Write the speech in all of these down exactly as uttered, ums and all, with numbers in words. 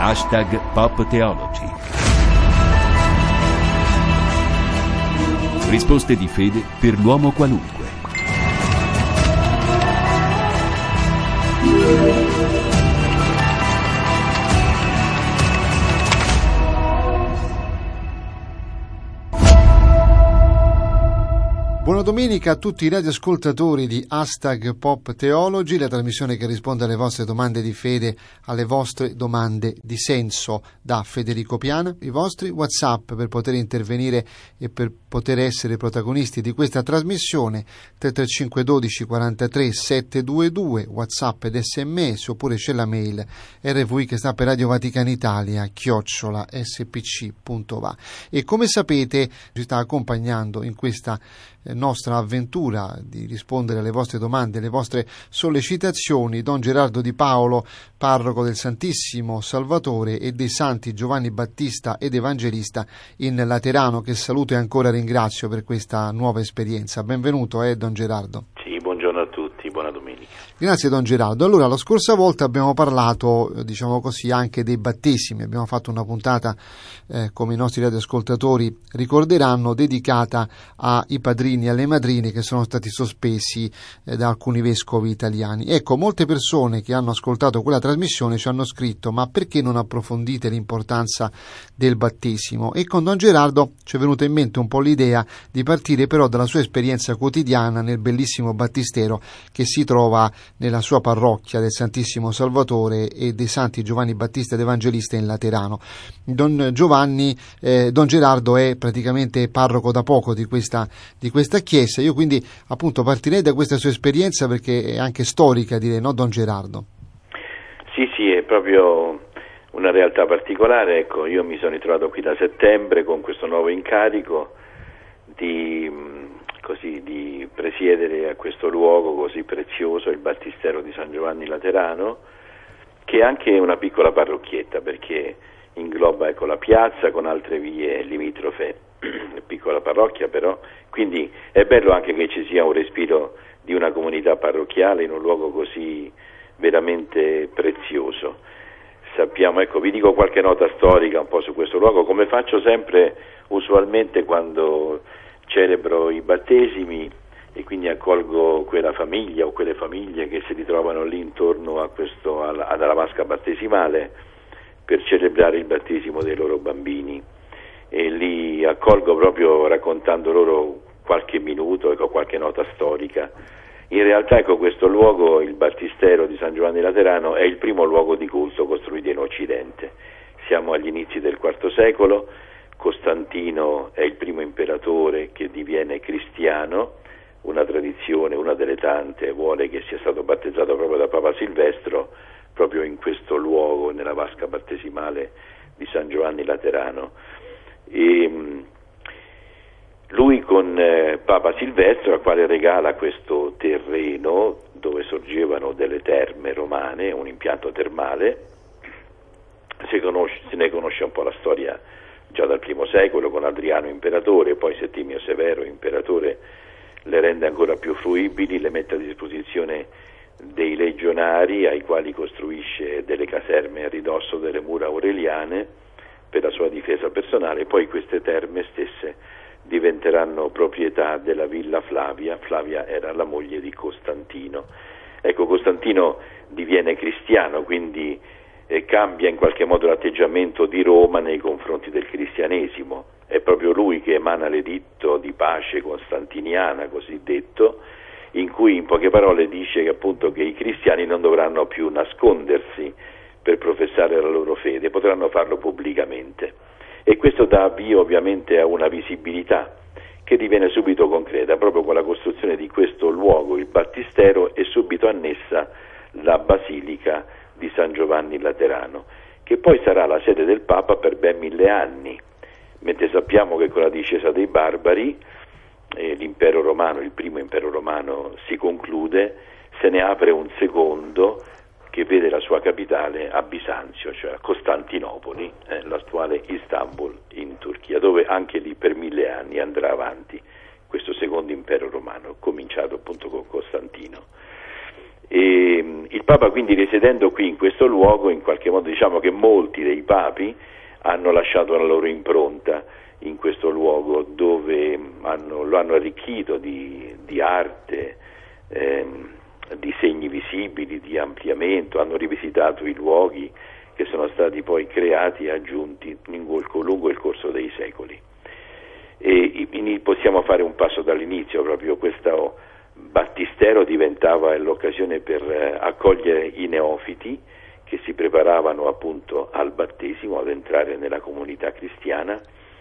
Hashtag Pop Theology. Risposte di fede per l'uomo qualunque. Buona domenica a tutti i radioascoltatori di Hashtag Pop Theology, la trasmissione che risponde alle vostre domande di fede, alle vostre domande di senso, da Federico Piana. I vostri WhatsApp per poter intervenire e per poter essere protagonisti di questa trasmissione: tre tre cinque uno due quarantatré settecentoventidue, WhatsApp ed sms, oppure c'è la mail R V I che sta per Radio Vaticana Italia chiocciola s p c punto va. E come sapete ci sta accompagnando in questa nostra avventura di rispondere alle vostre domande, alle vostre sollecitazioni, Don Gerardo Di Paolo, parroco del Santissimo Salvatore e dei Santi Giovanni Battista ed Evangelista in Laterano, che saluto e ancora ringrazio per questa nuova esperienza. Benvenuto, eh, Don Gerardo. Sì, buongiorno a tutti, buona domenica. Grazie, Don Gerardo. Allora, la scorsa volta abbiamo parlato, diciamo così, anche dei battesimi. Abbiamo fatto una puntata, eh, come i nostri radioascoltatori ricorderanno, dedicata ai padrini e alle madrine che sono stati sospesi eh, da alcuni vescovi italiani. Ecco, molte persone che hanno ascoltato quella trasmissione ci hanno scritto: ma perché non approfondite l'importanza del battesimo? E con Don Gerardo ci è venuta in mente un po' l'idea di partire però dalla sua esperienza quotidiana nel bellissimo battistero che si trova nella sua parrocchia del Santissimo Salvatore e dei Santi Giovanni Battista ed Evangelista in Laterano. Don Giovanni, eh, Don Gerardo è praticamente parroco da poco di questa, di questa chiesa. Io quindi appunto partirei da questa sua esperienza, perché è anche storica, direi, no, Don Gerardo? Sì, sì, è proprio una realtà particolare. Ecco, io mi sono ritrovato qui da settembre con questo nuovo incarico di così di presiedere a questo luogo così prezioso, il Battistero di San Giovanni Laterano, che è anche una piccola parrocchietta, perché ingloba, ecco, la piazza con altre vie limitrofe, piccola parrocchia però, quindi è bello anche che ci sia un respiro di una comunità parrocchiale in un luogo così veramente prezioso. Sappiamo, ecco, vi dico qualche nota storica un po' su questo luogo, come faccio sempre usualmente quando celebro i battesimi, e quindi accolgo quella famiglia o quelle famiglie che si ritrovano lì intorno a questo, alla, alla vasca battesimale, per celebrare il battesimo dei loro bambini, e li accolgo proprio raccontando loro qualche minuto, ecco, qualche nota storica. In realtà, ecco, questo luogo, il Battistero di San Giovanni Laterano, è il primo luogo di culto costruito in Occidente. Siamo agli inizi del quarto secolo. Costantino è il primo imperatore che diviene cristiano, una tradizione, una delle tante, vuole che sia stato battezzato proprio da Papa Silvestro, proprio in questo luogo, nella vasca battesimale di San Giovanni Laterano. E lui con eh, Papa Silvestro, al quale regala questo terreno dove sorgevano delle terme romane, un impianto termale. Si conosce, se ne conosce un po' la storia già dal primo secolo, con Adriano imperatore, poi Settimio Severo imperatore le rende ancora più fruibili, le mette a disposizione dei legionari, ai quali costruisce delle caserme a ridosso delle mura aureliane per la sua difesa personale. Poi queste terme stesse diventeranno proprietà della villa Flavia. Flavia era la moglie di Costantino. Ecco, Costantino diviene cristiano, quindi e cambia in qualche modo l'atteggiamento di Roma nei confronti del cristianesimo. È proprio lui che emana l'editto di pace costantiniana, cosiddetto, in cui in poche parole dice che appunto che i cristiani non dovranno più nascondersi per professare la loro fede, potranno farlo pubblicamente. E questo dà avvio ovviamente a una visibilità che diviene subito concreta, proprio con la costruzione di questo luogo, il Battistero, e subito annessa la Basilica di San Giovanni Laterano, che poi sarà la sede del Papa per ben mille anni, mentre sappiamo che con la discesa dei barbari eh, l'impero romano, il primo impero romano, si conclude, se ne apre un secondo che vede la sua capitale a Bisanzio, cioè a Costantinopoli, eh, l'attuale Istanbul in Turchia, dove anche lì per mille anni andrà avanti questo secondo impero romano, cominciato appunto con Costantino. E il Papa, quindi, risiedendo qui in questo luogo, in qualche modo diciamo che molti dei papi hanno lasciato la loro impronta in questo luogo, dove hanno, lo hanno arricchito di, di arte, ehm, di segni visibili, di ampliamento, hanno rivisitato i luoghi che sono stati poi creati e aggiunti lungo il corso dei secoli. E possiamo fare un passo dall'inizio. Proprio questo battistero diventava l'occasione per accogliere i neofiti che si preparavano appunto al battesimo, ad entrare nella comunità cristiana,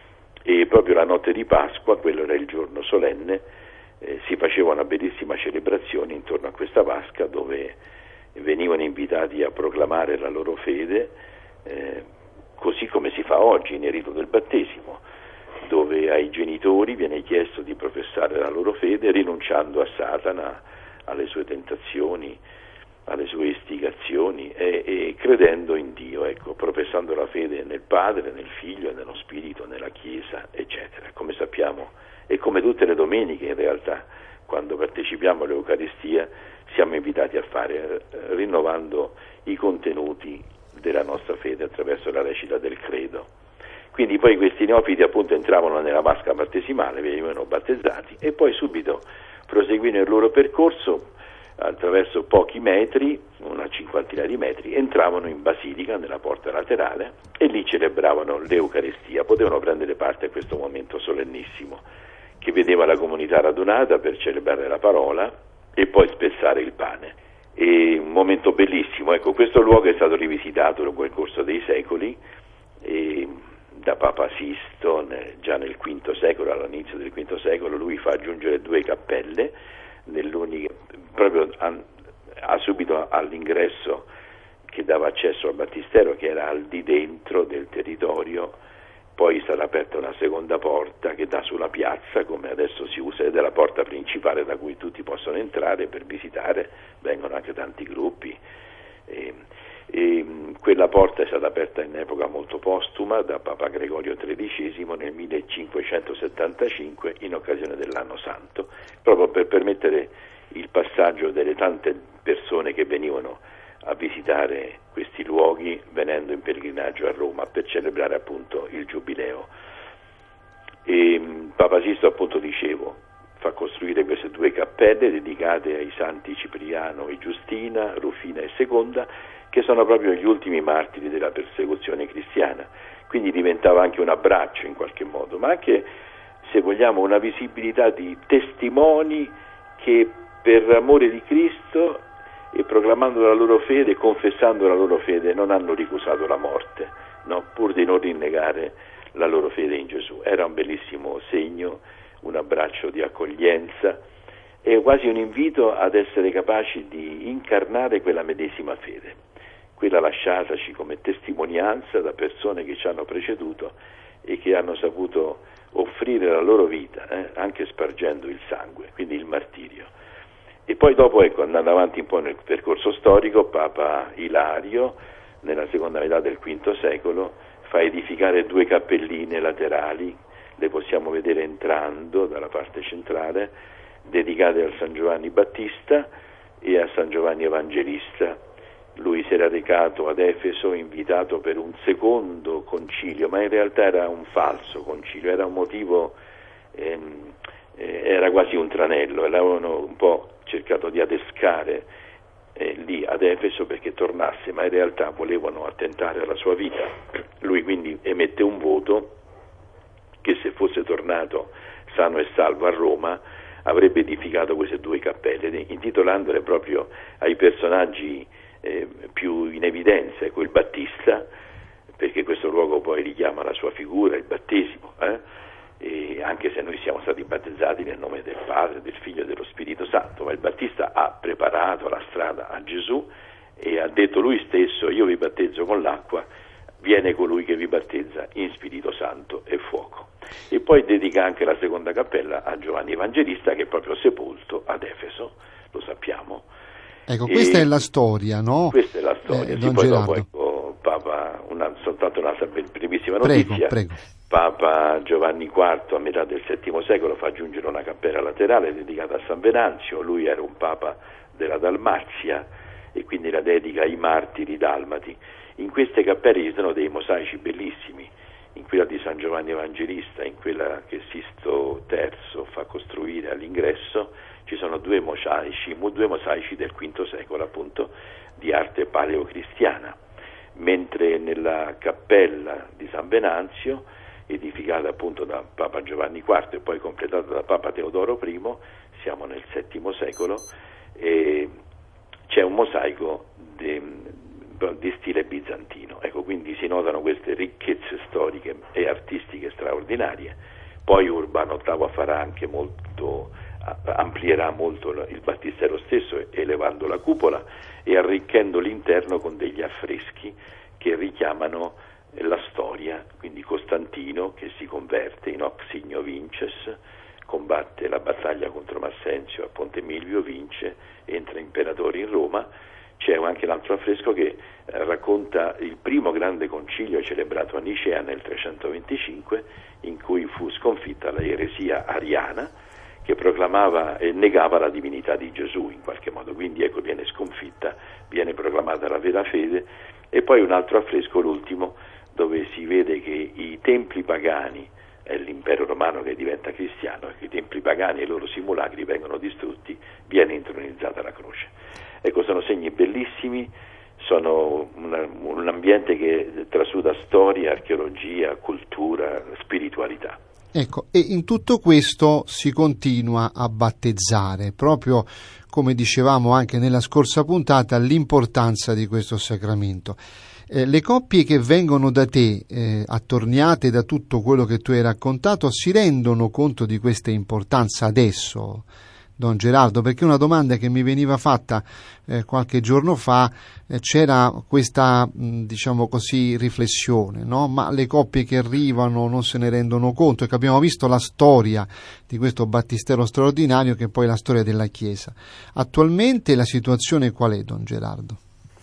e proprio la notte di Pasqua, quello era il giorno solenne, eh, si faceva una bellissima celebrazione intorno a questa vasca, dove venivano invitati a proclamare la loro fede, eh, così come si fa oggi nel rito del battesimo, dove ai genitori viene chiesto di professare la loro fede rinunciando a Satana, alle sue tentazioni, alle sue istigazioni e, e credendo in Dio, ecco, professando la fede nel Padre, nel Figlio, nello Spirito, nella Chiesa, eccetera. Come sappiamo, e come tutte le domeniche in realtà, quando partecipiamo all'Eucaristia siamo invitati a fare, eh, rinnovando i contenuti della nostra fede attraverso la recita del credo. Quindi poi questi neofiti appunto entravano nella vasca battesimale, venivano battezzati e poi subito proseguivano il loro percorso attraverso pochi metri, una cinquantina di metri, entravano in basilica nella porta laterale e lì celebravano l'Eucaristia, potevano prendere parte a questo momento solennissimo che vedeva la comunità radunata per celebrare la parola e poi spezzare il pane. E un momento bellissimo, ecco, questo luogo è stato rivisitato lungo il corso dei secoli e da Papa Sisto, già nel quinto secolo, all'inizio del quinto secolo, lui fa aggiungere due cappelle, nell'unica, proprio a, a subito all'ingresso che dava accesso al battistero, che era al di dentro del territorio. Poi è stata aperta una seconda porta che dà sulla piazza, come adesso si usa, ed è la porta principale da cui tutti possono entrare per visitare, vengono anche tanti gruppi. E, e quella porta è stata aperta in epoca molto postuma da Papa Gregorio tredicesimo nel millecinquecentosettantacinque in occasione dell'anno santo, proprio per permettere il passaggio delle tante persone che venivano a visitare questi luoghi venendo in pellegrinaggio a Roma per celebrare appunto il Giubileo. E Papa Sisto, appunto dicevo, fa costruire queste due cappelle dedicate ai santi Cipriano e Giustina, Rufina e Seconda, che sono proprio gli ultimi martiri della persecuzione cristiana. Quindi diventava anche un abbraccio in qualche modo, ma anche, se vogliamo, una visibilità di testimoni che per amore di Cristo e proclamando la loro fede, confessando la loro fede, non hanno ricusato la morte, no? Pur di non rinnegare la loro fede in Gesù. Era un bellissimo segno, un abbraccio di accoglienza e quasi un invito ad essere capaci di incarnare quella medesima fede, quella lasciataci come testimonianza da persone che ci hanno preceduto e che hanno saputo offrire la loro vita, eh, anche spargendo il sangue, quindi il martirio. E poi dopo, ecco, andando avanti un po' nel percorso storico, Papa Ilario, nella seconda metà del quinto secolo, fa edificare due cappelline laterali, le possiamo vedere entrando dalla parte centrale, dedicate a San Giovanni Battista e a San Giovanni Evangelista. Lui si era recato ad Efeso, invitato per un secondo concilio, ma in realtà era un falso concilio, era un motivo, ehm, eh, era quasi un tranello, e l'avevano un po' cercato di adescare eh, lì ad Efeso perché tornasse, ma in realtà volevano attentare alla sua vita. Lui quindi emette un voto che, se fosse tornato sano e salvo a Roma, avrebbe edificato queste due cappelle, intitolandole proprio ai personaggi eh, più in evidenza, ecco, il Battista, perché questo luogo poi richiama la sua figura, il battesimo, eh? E anche se noi siamo stati battezzati nel nome del Padre, del Figlio e dello Spirito Santo, ma il Battista ha preparato la strada a Gesù e ha detto lui stesso: io vi battezzo con l'acqua, viene colui che vi battezza in Spirito Santo e fuoco. E poi dedica anche la seconda cappella a Giovanni Evangelista, che è proprio sepolto ad Efeso, lo sappiamo. Ecco, questa e è la storia, no? Questa è la storia. Eh, sì, Don poi Gerardo. dopo, ecco, Papa, una, soltanto un'altra brevissima Prego, notizia. prego. Papa Giovanni quarto, a metà del settimo secolo, fa aggiungere una cappella laterale dedicata a San Venanzio. Lui era un papa della Dalmazia, e quindi la dedica ai martiri dalmati. In queste cappelle ci sono dei mosaici bellissimi, in quella di San Giovanni Evangelista, in quella che Sisto terzo fa costruire all'ingresso, ci sono due mosaici, due mosaici del quinto secolo, appunto, di arte paleocristiana, mentre nella cappella di San Venanzio, edificata appunto da Papa Giovanni quarto e poi completata da Papa Teodoro primo, siamo nel settimo secolo, e c'è un mosaico di, di stile bizantino. Ecco, quindi si notano queste ricchezze storiche e artistiche straordinarie. Poi Urbano ottavo farà anche molto, amplierà molto il battistero stesso, elevando la cupola e arricchendo l'interno con degli affreschi che richiamano la storia, quindi Costantino che si converte in hoc signo vinces, combatte la battaglia contro Massenzio a Ponte Milvio, vince, entra imperatore in Roma. C'è anche un altro affresco che eh, racconta il primo grande concilio celebrato a Nicea nel trecentoventicinque, in cui fu sconfitta la eresia ariana che proclamava e negava la divinità di Gesù in qualche modo, quindi ecco, viene sconfitta, viene proclamata la vera fede. E poi un altro affresco, l'ultimo, dove si vede che i templi pagani, è l'impero romano che diventa cristiano, e che i templi pagani e i loro simulacri vengono distrutti, viene intronizzata la croce. Ecco, sono segni bellissimi, sono una, un ambiente che trasuda storia, archeologia, cultura, spiritualità. Ecco, e in tutto questo si continua a battezzare, proprio come dicevamo anche nella scorsa puntata, l'importanza di questo sacramento. Eh, le coppie che vengono da te, eh, attorniate da tutto quello che tu hai raccontato, si rendono conto di questa importanza adesso, Don Gerardo? Perché una domanda che mi veniva fatta eh, qualche giorno fa, eh, c'era questa, mh, diciamo così, riflessione, no? Ma le coppie che arrivano non se ne rendono conto, e che abbiamo visto la storia di questo battistero straordinario, che è poi la storia della Chiesa. Attualmente la situazione qual è, Don Gerardo?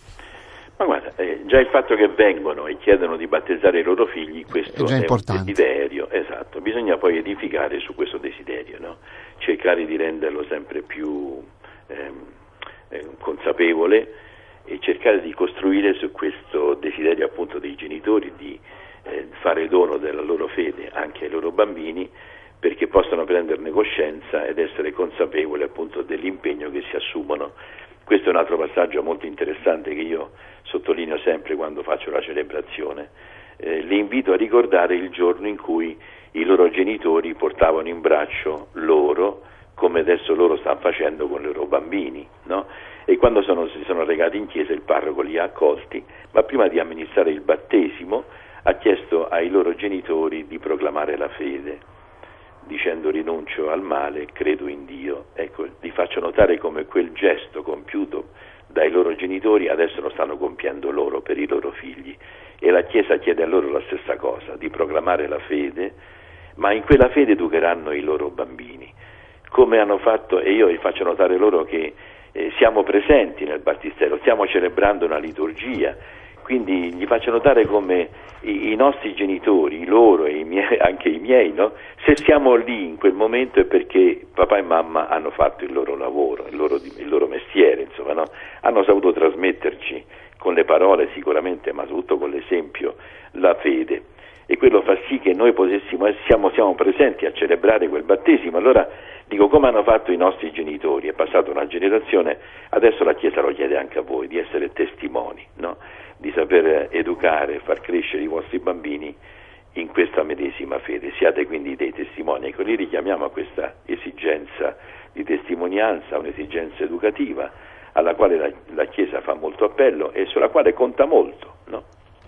Ma guarda, eh, già il fatto che vengono e chiedono di battezzare i loro figli, questo è, è un desiderio, esatto, bisogna poi edificare su questo desiderio, no? Cercare di renderlo sempre più ehm, eh, consapevole, e cercare di costruire su questo desiderio appunto dei genitori di eh, fare dono della loro fede anche ai loro bambini, perché possano prenderne coscienza ed essere consapevoli appunto dell'impegno che si assumono. Questo è un altro passaggio molto interessante che io sottolineo sempre quando faccio la celebrazione. Eh, li invito a ricordare il giorno in cui i loro genitori portavano in braccio loro, come adesso loro stanno facendo con i loro bambini, no? E quando sono, si sono recati in chiesa, il parroco li ha accolti, ma prima di amministrare il battesimo ha chiesto ai loro genitori di proclamare la fede, dicendo: rinuncio al male, credo in Dio. Ecco, vi faccio notare come quel gesto compiuto dai loro genitori adesso lo stanno compiendo loro per i loro figli, e la Chiesa chiede a loro la stessa cosa, di proclamare la fede, ma in quella fede educheranno i loro bambini, come hanno fatto. E io vi faccio notare loro che eh, siamo presenti nel battistero, stiamo celebrando una liturgia, quindi gli faccio notare come i, i nostri genitori, loro e i miei, anche i miei, no? Se siamo lì in quel momento è perché papà e mamma hanno fatto il loro lavoro, il loro, il loro mestiere, insomma, no? Hanno saputo trasmetterci con le parole sicuramente, ma soprattutto con l'esempio, la fede, e quello fa sì che noi potessimo, siamo, siamo presenti a celebrare quel battesimo. Allora dico, come hanno fatto i nostri genitori, è passata una generazione, adesso la Chiesa lo chiede anche a voi, di essere testimoni, no? Di saper educare e far crescere i vostri bambini in questa medesima fede. Siate quindi dei testimoni. Ecco, li richiamiamo a questa esigenza di testimonianza, un'esigenza educativa alla quale la, la Chiesa fa molto appello e sulla quale conta molto, no?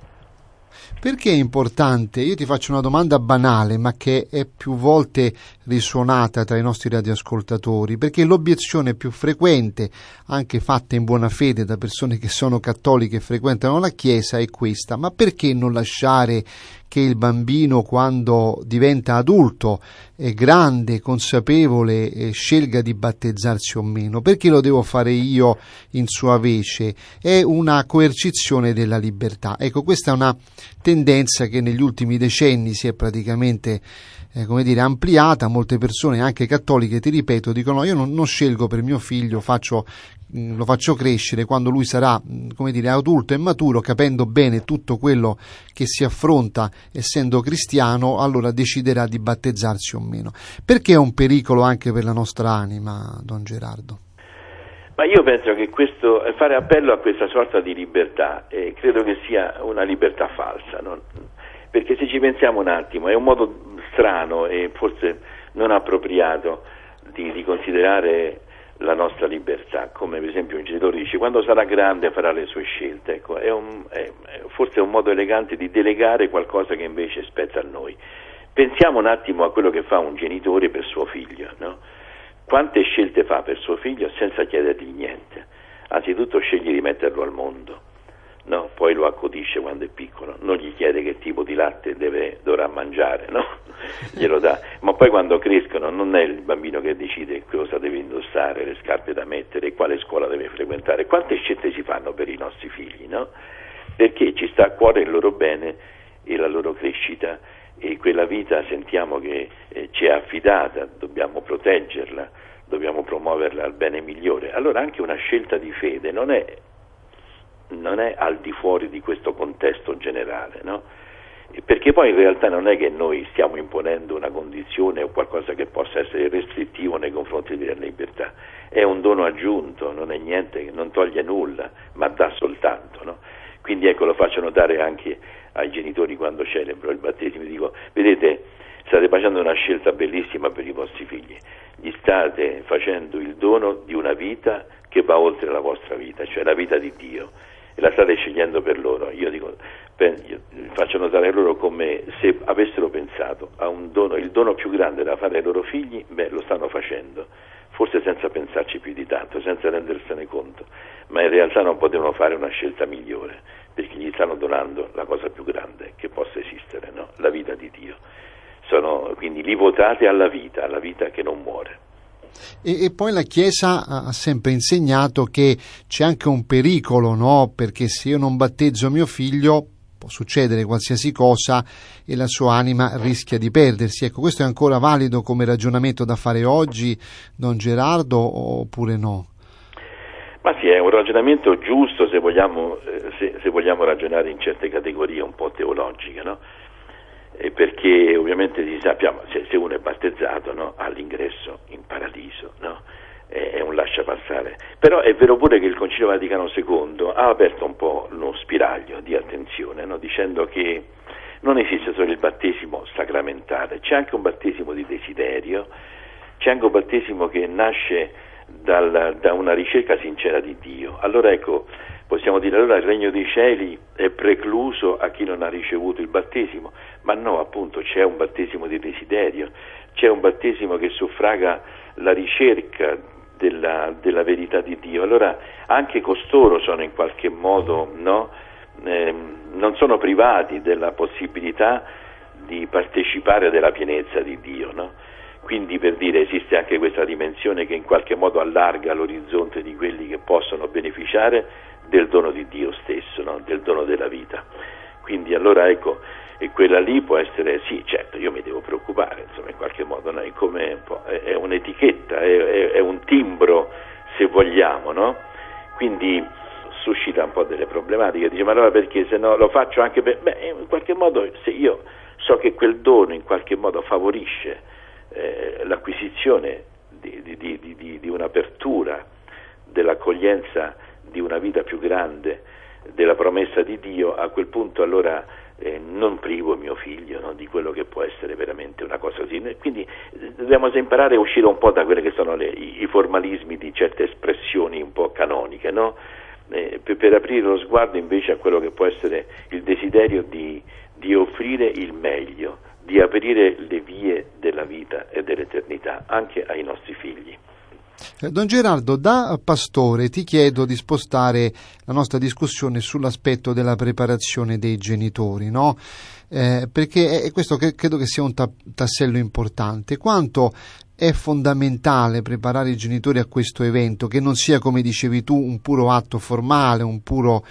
Perché è importante? Io ti faccio una domanda banale, ma che è più volte risuonata tra i nostri radioascoltatori, perché l'obiezione più frequente, anche fatta in buona fede da persone che sono cattoliche e frequentano la Chiesa, è questa: ma perché non lasciare che il bambino, quando diventa adulto, è grande, consapevole, e scelga di battezzarsi o meno? Perché lo devo fare io in sua vece? È una coercizione della libertà. Ecco, questa è una tendenza che negli ultimi decenni si è praticamente eh, come dire, ampliata. Molti molte persone, anche cattoliche, ti ripeto, dicono no, io non, non scelgo per mio figlio, faccio, mh, lo faccio crescere quando lui sarà, mh, come dire, adulto e maturo, capendo bene tutto quello che si affronta essendo cristiano, allora deciderà di battezzarsi o meno. Perché è un pericolo anche per la nostra anima, Don Gerardo? Ma io penso che questo, fare appello a questa sorta di libertà, eh, credo che sia una libertà falsa, no? Perché se ci pensiamo un attimo, è un modo strano e forse non appropriato di, di considerare la nostra libertà, come per esempio un genitore dice quando sarà grande farà le sue scelte, ecco, è un, è, forse è un modo elegante di delegare qualcosa che invece spetta a noi. Pensiamo un attimo a quello che fa un genitore per suo figlio, no? Quante scelte fa per suo figlio senza chiedergli niente? Anzitutto sceglie di metterlo al mondo, no? Poi lo accudisce quando è piccolo, non gli chiede che tipo di latte deve, dovrà mangiare, no? Glielo dà, ma poi quando crescono non è il bambino che decide cosa deve indossare, le scarpe da mettere, quale scuola deve frequentare. Quante scelte si fanno per i nostri figli, no? Perché ci sta a cuore il loro bene e la loro crescita, e quella vita sentiamo che eh, ci è affidata, dobbiamo proteggerla, dobbiamo promuoverla al bene migliore. Allora anche una scelta di fede non è, non è al di fuori di questo contesto generale, no? Perché poi in realtà non è che noi stiamo imponendo una condizione o qualcosa che possa essere restrittivo nei confronti della libertà, è un dono aggiunto, non è niente, che non toglie nulla, ma dà soltanto, no? Quindi ecco, lo faccio notare anche ai genitori quando celebro il battesimo, dico, vedete, state facendo una scelta bellissima per i vostri figli, gli state facendo il dono di una vita che va oltre la vostra vita, cioè la vita di Dio, e la state scegliendo per loro. Io dico, io faccio notare loro come se avessero pensato a un dono, il dono più grande da fare ai loro figli, beh, lo stanno facendo, forse senza pensarci più di tanto, senza rendersene conto, ma in realtà non potevano fare una scelta migliore, perché gli stanno donando la cosa più grande che possa esistere, no? La vita di Dio. Sono quindi li votate alla vita, alla vita che non muore. E, e poi la Chiesa ha sempre insegnato che c'è anche un pericolo, no? Perché se io non battezzo mio figlio può succedere qualsiasi cosa e la sua anima rischia di perdersi. Ecco, questo è ancora valido come ragionamento da fare oggi, Don Gerardo, oppure no? Ma sì, è un ragionamento giusto se vogliamo, eh, se, se vogliamo ragionare in certe categorie un po' teologiche, no? E perché ovviamente si sappiamo, se, se uno è battezzato, no, ha l'ingresso in paradiso, no? È, è un lascia passare. Però è vero pure che il Concilio Vaticano secondo ha aperto un po' uno spiraglio di attenzione, no? Dicendo che non esiste solo il battesimo sacramentale, c'è anche un battesimo di desiderio, c'è anche un battesimo che nasce Dal, da una ricerca sincera di Dio. Allora ecco, possiamo dire allora il regno dei cieli è precluso a chi non ha ricevuto il battesimo, ma no, appunto c'è un battesimo di desiderio, c'è un battesimo che suffraga la ricerca della, della verità di Dio. Allora anche costoro sono in qualche modo, no, eh, non sono privati della possibilità di partecipare della pienezza di Dio, no? Quindi, per dire, esiste anche questa dimensione che in qualche modo allarga l'orizzonte di quelli che possono beneficiare del dono di Dio stesso, no? Del dono della vita. Quindi allora ecco, e quella lì può essere, sì, certo, io mi devo preoccupare, insomma, in qualche modo, no? È come un po', è, è un'etichetta, è, è, è un timbro, se vogliamo, no? Quindi suscita un po' delle problematiche, dice, ma allora perché se no lo faccio anche per, beh, in qualche modo, se io so che quel dono in qualche modo favorisce Eh, l'acquisizione di, di, di, di, di un'apertura, dell'accoglienza di una vita più grande, della promessa di Dio, a quel punto allora eh, non privo mio figlio, no, di quello che può essere veramente una cosa così. Quindi eh, dobbiamo imparare a uscire un po' da quelle che sono le, i, i formalismi di certe espressioni un po' canoniche, no? eh, per, per aprire lo sguardo invece a quello che può essere il desiderio di, di offrire il meglio, di aprire le vie della vita e dell'eternità anche ai nostri figli. Don Gerardo, da pastore ti chiedo di spostare la nostra discussione sull'aspetto della preparazione dei genitori, no? Eh, perché è questo che credo che sia un ta- tassello importante. Quanto è fondamentale preparare i genitori a questo evento, che non sia, come dicevi tu, un puro atto formale, un puro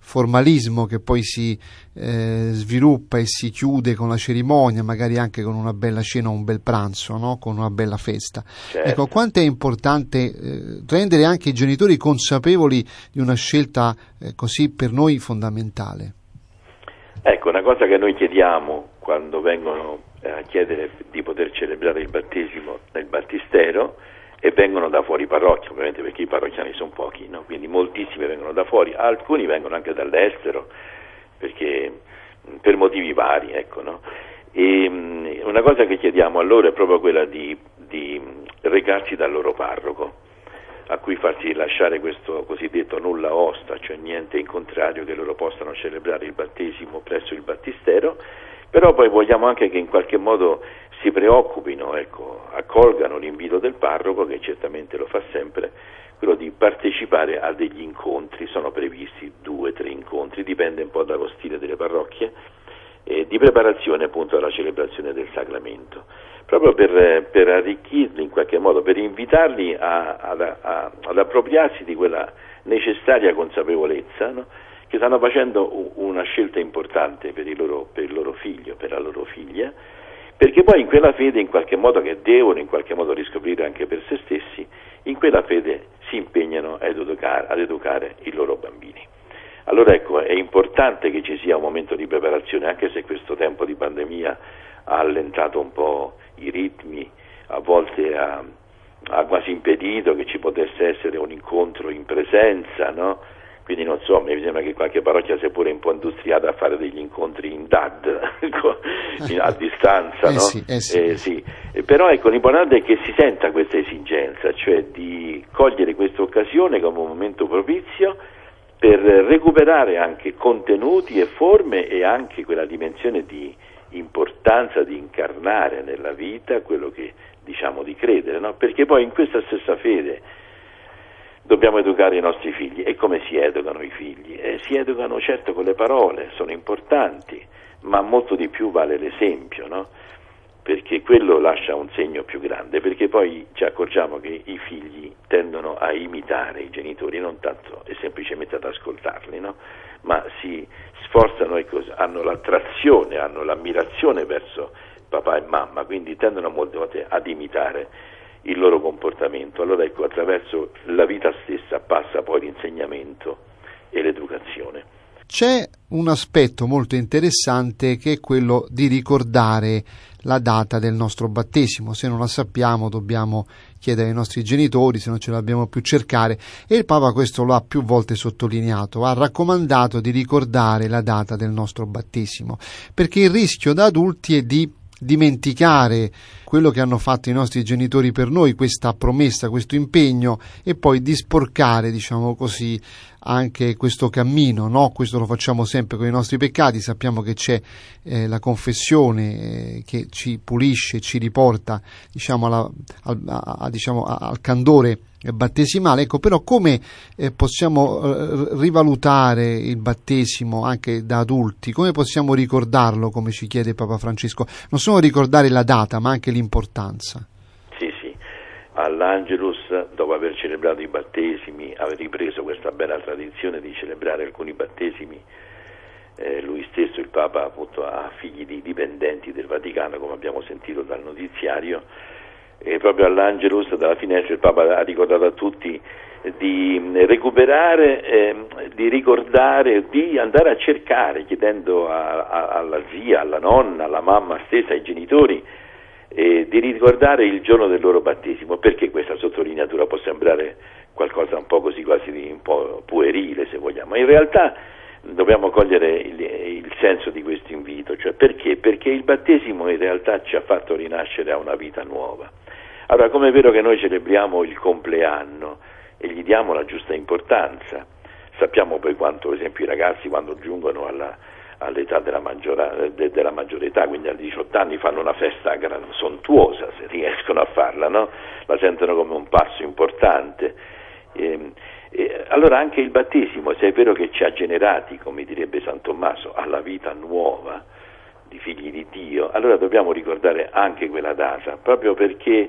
formalismo che poi si eh, sviluppa e si chiude con la cerimonia, magari anche con una bella cena, un bel pranzo, no? Con una bella festa. Certo. Ecco, quanto è importante eh, rendere anche i genitori consapevoli di una scelta eh, così per noi fondamentale. Ecco, una cosa che noi chiediamo quando vengono a chiedere di poter celebrare il battesimo nel battistero e vengono da fuori parrocchia, ovviamente, perché i parrocchiani sono pochi, no? Quindi moltissimi vengono da fuori, alcuni vengono anche dall'estero, perché per motivi vari, ecco, no? E mh, una cosa che chiediamo a loro è proprio quella di, di recarsi dal loro parroco, a cui farsi lasciare questo cosiddetto nulla osta, cioè niente in contrario, che loro possano celebrare il battesimo presso il battistero, però poi vogliamo anche che in qualche modo si preoccupino, ecco, accolgano l'invito del parroco, che certamente lo fa sempre, quello di partecipare a degli incontri. Sono previsti due, tre incontri, dipende un po' dallo stile delle parrocchie, eh, di preparazione appunto alla celebrazione del sacramento, proprio per, per arricchirli in qualche modo, per invitarli a, a, a, ad appropriarsi di quella necessaria consapevolezza, no? Che stanno facendo una scelta importante per il loro, per il loro figlio, per la loro figlia, perché poi in quella fede, in qualche modo, che devono in qualche modo riscoprire anche per se stessi, in quella fede si impegnano ad educare, ad educare i loro bambini. Allora ecco, è importante che ci sia un momento di preparazione, anche se questo tempo di pandemia ha allentato un po' i ritmi, a volte ha, ha quasi impedito che ci potesse essere un incontro in presenza, no? Quindi non so, mi sembra che qualche parrocchia sia pure un po' industriata a fare degli incontri in D A D, a distanza, eh no? Sì, eh sì. Eh, sì. Però ecco, l'importante è che si senta questa esigenza, cioè di cogliere questa occasione come un momento propizio per recuperare anche contenuti e forme e anche quella dimensione di importanza di incarnare nella vita quello che diciamo di credere, no? Perché poi in questa stessa fede dobbiamo educare i nostri figli. E come si educano i figli? Eh, si educano certo con le parole, sono importanti, ma molto di più vale l'esempio, no? Perché quello lascia un segno più grande, perché poi ci accorgiamo che i figli tendono a imitare i genitori, non tanto e semplicemente ad ascoltarli, no? Ma si sforzano, e così, hanno l'attrazione, hanno l'ammirazione verso papà e mamma, quindi tendono molte volte ad imitare il loro comportamento. Allora ecco, attraverso la vita stessa passa poi l'insegnamento e l'educazione. C'è un aspetto molto interessante che è quello di ricordare la data del nostro battesimo. Se non la sappiamo dobbiamo chiedere ai nostri genitori, se non ce l'abbiamo più cercare, e il Papa questo lo ha più volte sottolineato, ha raccomandato di ricordare la data del nostro battesimo, perché il rischio da adulti è di dimenticare quello che hanno fatto i nostri genitori per noi, questa promessa, questo impegno, e poi di sporcare, diciamo così, anche questo cammino, no? Questo lo facciamo sempre con i nostri peccati. Sappiamo che c'è eh, la confessione eh, che ci pulisce, ci riporta, diciamo, alla, al, a, diciamo, al candore battesimale. Ecco, però come eh, possiamo eh, rivalutare il battesimo anche da adulti? Come possiamo ricordarlo, come ci chiede Papa Francesco? Non solo ricordare la data, ma anche l'importanza. Sì, sì. All'Angelus, dopo aver celebrato i battesimi, aver ripreso questa bella tradizione di celebrare alcuni battesimi, eh, lui stesso, il Papa, appunto, ha figli di dipendenti del Vaticano, come abbiamo sentito dal notiziario, e proprio all'Angelus, dalla finestra, il Papa ha ricordato a tutti di recuperare, eh, di ricordare, di andare a cercare, chiedendo a, a, alla zia, alla nonna, alla mamma stessa, ai genitori, eh, di ricordare il giorno del loro battesimo. Perché questa sottolineatura può sembrare qualcosa un po' così, quasi di un po' puerile, se vogliamo. In realtà dobbiamo cogliere il, il senso di questo invito, cioè perché? Perché il battesimo in realtà ci ha fatto rinascere a una vita nuova. Allora, come è vero che noi celebriamo il compleanno e gli diamo la giusta importanza, sappiamo poi quanto, per esempio, i ragazzi quando giungono alla, all'età della, maggiora, de, della maggiore età, quindi a diciotto anni, fanno una festa gran, sontuosa, se riescono a farla, no? La sentono come un passo importante. E, e, allora anche il battesimo, se è vero che ci ha generati, come direbbe San Tommaso, alla vita nuova di figli di Dio, allora dobbiamo ricordare anche quella data, proprio perché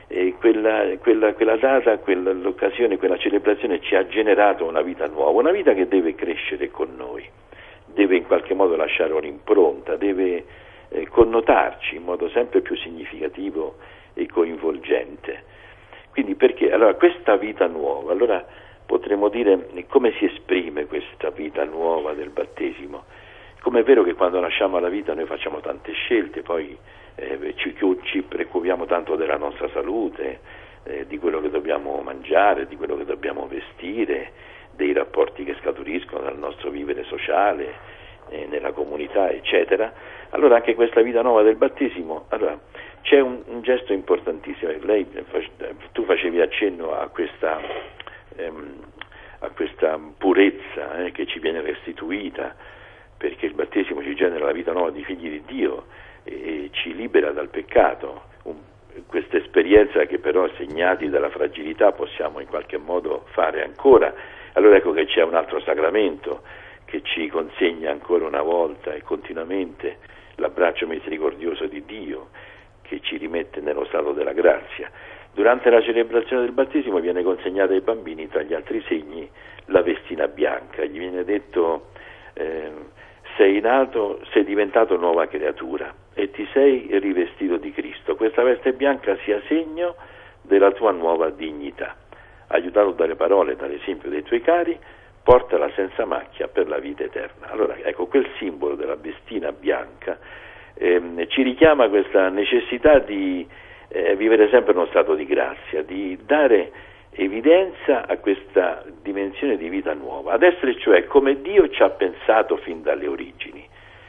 e quella, quella, quella data, quella, l'occasione, quella celebrazione ci ha generato una vita nuova, una vita che deve crescere con noi, deve in qualche modo lasciare un'impronta, deve eh, connotarci in modo sempre più significativo e coinvolgente. Quindi perché? Allora questa vita nuova, allora potremmo dire come si esprime questa vita nuova del battesimo. Come è vero che quando nasciamo alla vita noi facciamo tante scelte, poi eh, ci, ci preoccupiamo tanto della nostra salute, eh, di quello che dobbiamo mangiare, di quello che dobbiamo vestire, dei rapporti che scaturiscono dal nostro vivere sociale, eh, nella comunità, eccetera. Allora anche questa vita nuova del battesimo, allora c'è un, un gesto importantissimo. Lei, tu facevi accenno a questa, ehm, a questa purezza eh, che ci viene restituita, perché il battesimo ci genera la vita nuova di figli di Dio e ci libera dal peccato. Un, questa esperienza che però, segnati dalla fragilità, possiamo in qualche modo fare ancora. Allora ecco che c'è un altro sacramento che ci consegna ancora una volta e continuamente l'abbraccio misericordioso di Dio, che ci rimette nello stato della grazia. Durante la celebrazione del battesimo viene consegnata ai bambini, tra gli altri segni, la vestina bianca. Gli viene detto eh, sei nato, sei diventato nuova creatura e ti sei rivestito di Cristo. Questa veste bianca sia segno della tua nuova dignità. Aiutato dalle parole e dall'esempio dei tuoi cari, portala senza macchia per la vita eterna. Allora ecco, quel simbolo della vestina bianca ehm, ci richiama questa necessità di eh, vivere sempre in uno stato di grazia, di dare evidenza a questa dimensione di vita nuova, ad essere cioè come Dio ci ha pensato fin dalle origini,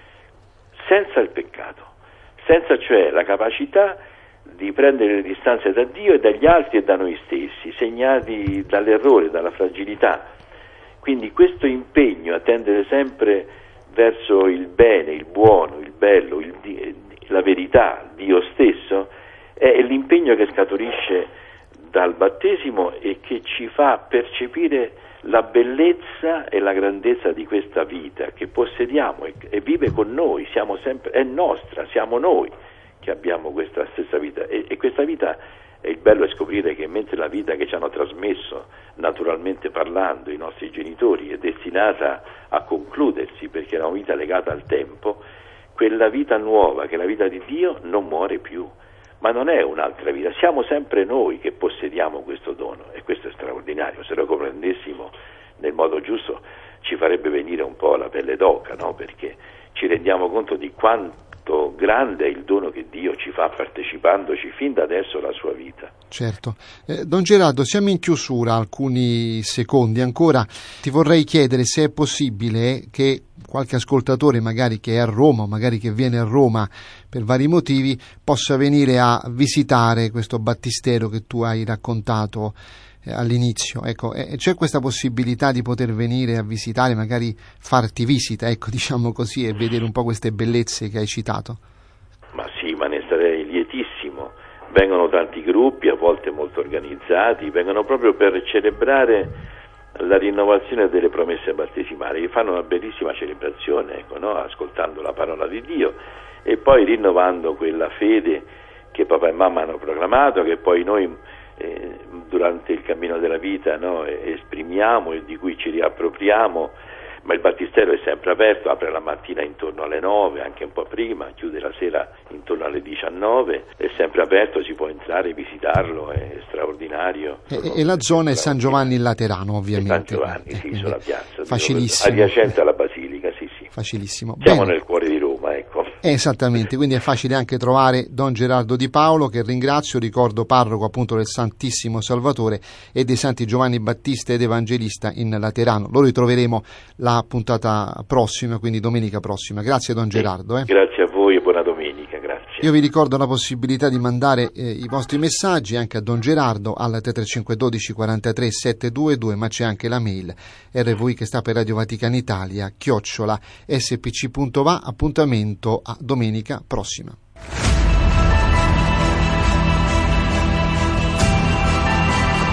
senza il peccato, senza cioè la capacità di prendere le distanze da Dio e dagli altri e da noi stessi, segnati dall'errore, dalla fragilità. Quindi questo impegno a tendere sempre verso il bene, il buono, il bello, il, la verità, Dio stesso, è l'impegno che scaturisce dal battesimo e che ci fa percepire la bellezza e la grandezza di questa vita che possediamo e, e vive con noi, siamo sempre, è nostra, siamo noi che abbiamo questa stessa vita e, e questa vita, e il bello è scoprire che mentre la vita che ci hanno trasmesso naturalmente parlando i nostri genitori è destinata a concludersi perché è una vita legata al tempo, quella vita nuova che è la vita di Dio non muore più, ma non è un'altra vita, siamo sempre noi che possediamo questo dono e questo è straordinario. Se lo comprendessimo nel modo giusto ci farebbe venire un po' la pelle d'oca, no? Perché ci rendiamo conto di quanto grande è il dono che Dio ci fa partecipandoci fin da adesso alla sua vita. Certo. Eh, Don Gerardo, siamo in chiusura, alcuni secondi ancora. Ti vorrei chiedere se è possibile che qualche ascoltatore magari che è a Roma o magari che viene a Roma per vari motivi possa venire a visitare questo battistero che tu hai raccontato eh, all'inizio. Ecco, eh, c'è questa possibilità di poter venire a visitare, magari farti visita, ecco, diciamo così, e vedere un po' queste bellezze che hai citato? Ma sì, ma ne sarei lietissimo. Vengono tanti gruppi, a volte molto organizzati, vengono proprio per celebrare la rinnovazione delle promesse battesimali, che fanno una bellissima celebrazione, ecco, no? Ascoltando la parola di Dio e poi rinnovando quella fede che papà e mamma hanno proclamato, che poi noi eh, durante il cammino della vita, no, esprimiamo e di cui ci riappropriamo. Ma il battistero è sempre aperto, apre la mattina intorno alle nove, anche un po' prima, chiude la sera intorno alle diciannove, è sempre aperto, si può entrare, visitarlo, è straordinario. E, e la zona è San Giovanni in Laterano, ovviamente. San Giovanni, sì, eh, sulla piazza. Facilissimo. Adiacente alla Basilica, sì, sì. Facilissimo. Siamo Bene. Nel cuore di Roma, ecco. Esattamente, quindi è facile anche trovare Don Gerardo Di Paolo, che ringrazio, ricordo parroco appunto del Santissimo Salvatore e dei Santi Giovanni Battista ed Evangelista in Laterano. Lo ritroveremo la puntata prossima, quindi domenica prossima. Grazie Don Gerardo. Eh. Grazie a voi e buona domenica, grazie. Io vi ricordo la possibilità di mandare eh, i vostri messaggi anche a Don Gerardo al tre tre cinque uno due quarantatré settecentoventidue, ma c'è anche la mail R V I che sta per Radio Vaticana Italia, chiocciola s p c punto va. Appuntamento a domenica prossima.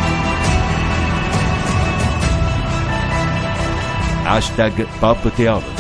Hashtag Pop Theology.